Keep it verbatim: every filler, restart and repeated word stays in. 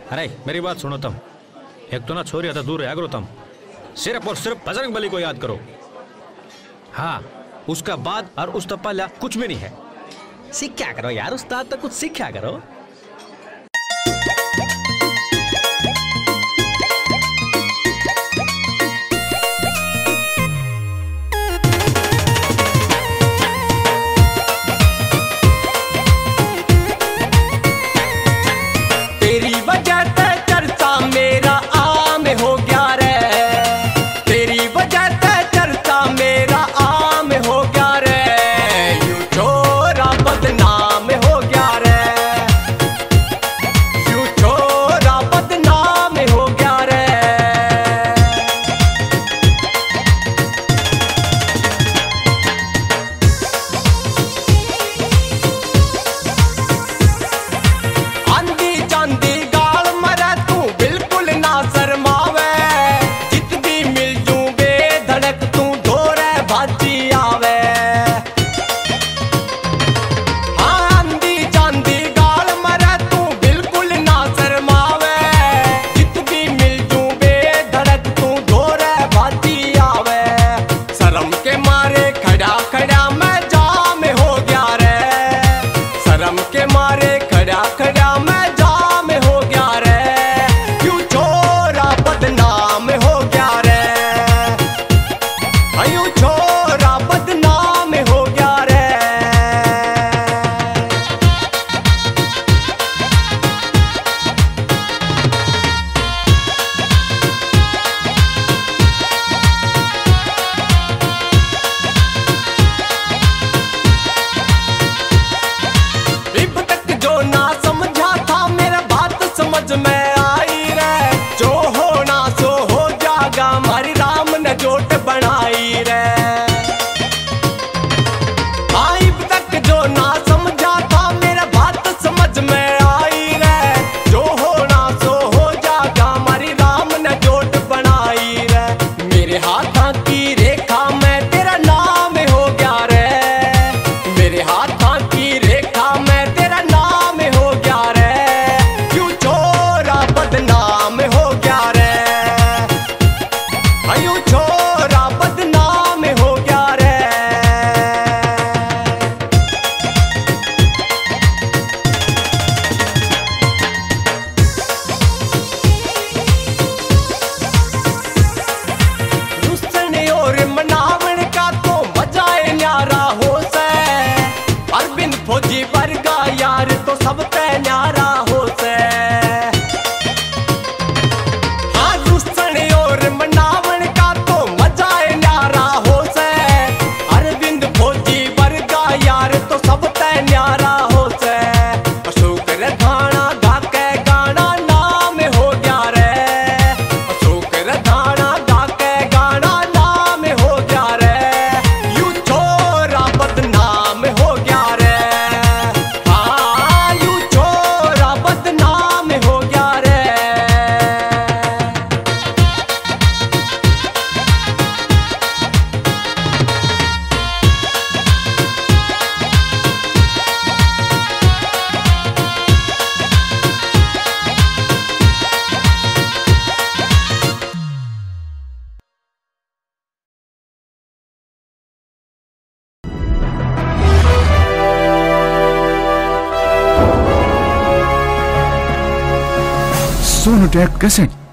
अरे मेरी बात सुनो तुम। एक तो ना छोरी था दूर रहा करो तुम। सिर्फ और सिर्फ बजरंग बली को याद करो। हाँ, उसका बाद और उस तक पहले कुछ भी नहीं है। सीखा करो यार, उस्ताद तो कुछ सीखा करो। Sonotech cassette.